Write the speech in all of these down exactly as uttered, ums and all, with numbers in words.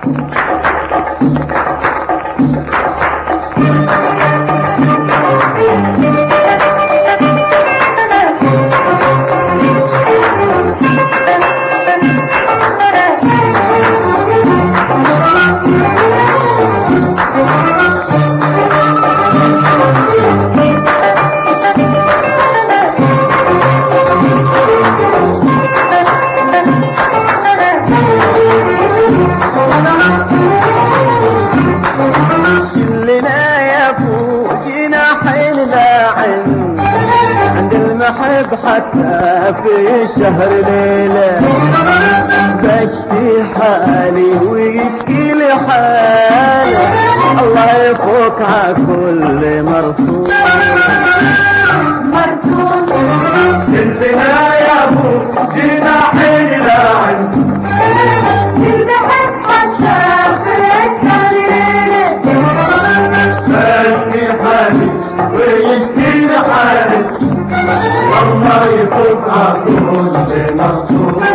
حتى في الشهر ليلة بشتي حالي ويشكي لي حالي الله يفوق على كل مرسول مرسول جنبنا يا ابو جينا حين لاعن نذبح حتى في الشهر ليلة بشتي حالي ويشكي لي حالي الله يفوق على كل مرسول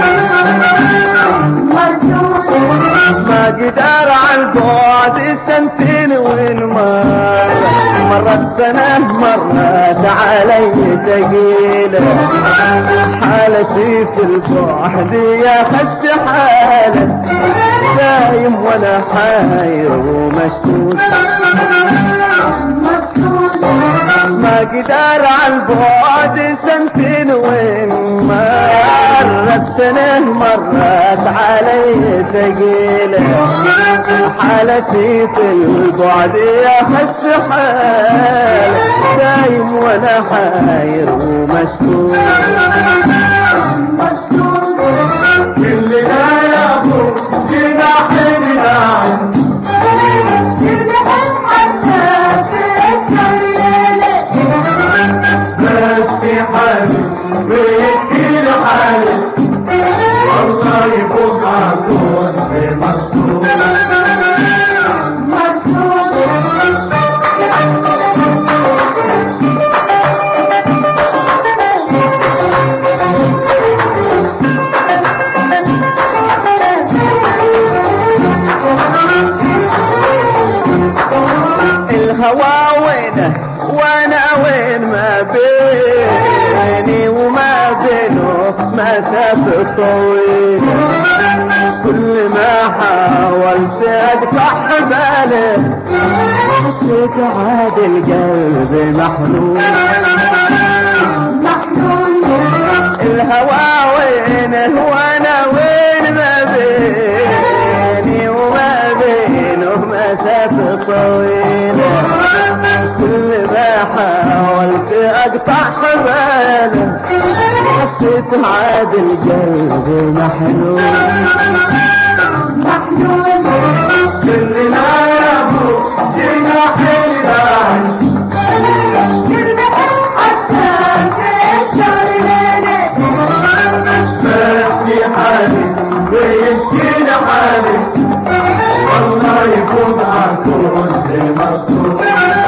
ما قدر على البعد سنتين وين مر مرت سنة مرت علي ثقيلة حالتي في البعد يا خدت حالة دايم وانا حاير ومشكوك ما قدر على البعد سنتين وين مرت سنة مرت علي ثقيلة حالتي في البعد يا حس حال دايم وانا حاير ومشكوك كلنا يا ابو جينا حين لاعن في حالي ويحكي لي حالي والله يفوق على كل مرسول الهوى وينه وانا وين ما بيني وما بينه مسافة طويلة كل ما حاولت ادفع حباله حسيت عاد القلب محلول الهوى وينه وانا وين ما بيني وما بينه مسافة طويلة كل ما حاولت اقطع حباله حسيت عاد القلب محلول محلول كلنا يا ابو جينا حين لاعن بشكي حالي ويشكي لي حالي والله يكون على كل مرسول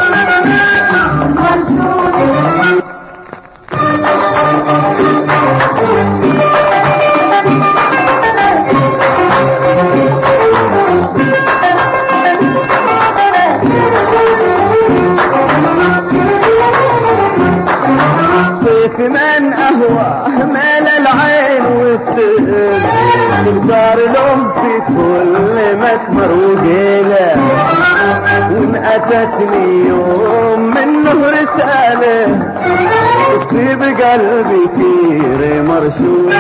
طيف من اهواه مال العين والسهل تختار لهم في كل مسمر وقيله وان اتتني يوم منه رساله تصيب قلبي كثير مرشول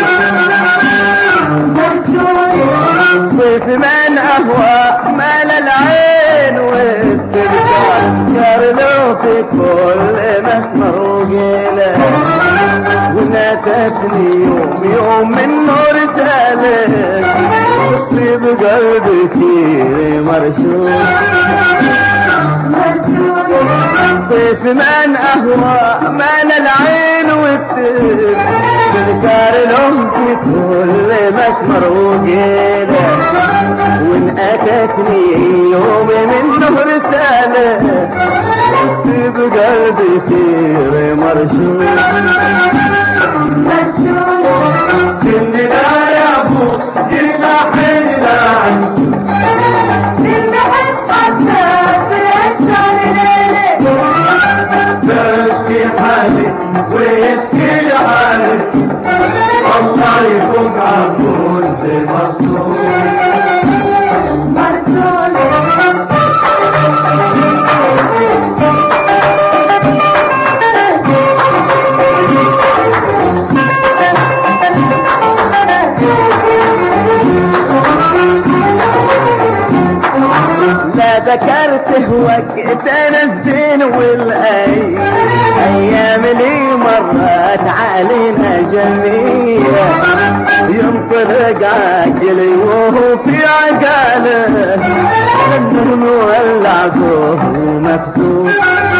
طيف من اهواه مال العين والسهل تختار له في كل مسمر وقيله وناتتني يوم يوم منه رسالة تصيب قلبي كثير مرشول طيف من أهوى مال العين والسر تذكر لهم في كل مسمر وقيلة وإن أتتني يوم منه رسالة تصيب قلبي كثير مرشول كلنا يا ابو جينا حين لاعن لا ذكرته وقتنا الزين والاي ايام اللي مرت علينا جميلة ينطلق عقلي وهو في عقاله النون والعقوه مفتوح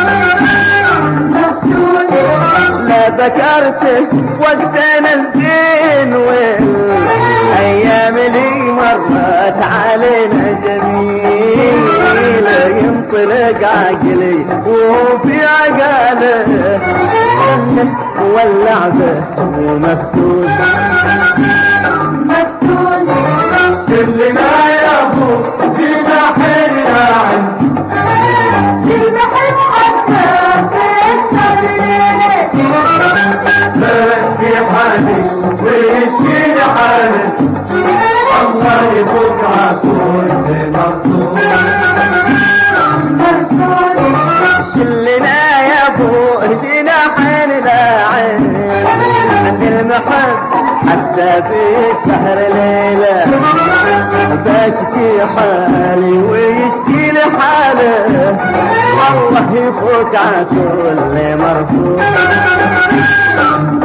لا ذكرته وقتنا الزين والايام اللي مرت علينا جميلة ينطلق عقلي وفي عقاله واللعبة مفتوح كلنا يا ابو جينا حينا عز المحب حتى في الشر بس في حالي ويشكي حالي الله يفك عكون مقصود شلنا يا ابو اهدنا حالنا عين عند المحب حتى في سهر ليلة بشكي حالي ويشكي لي حاله والله يفوت عكل مرفوض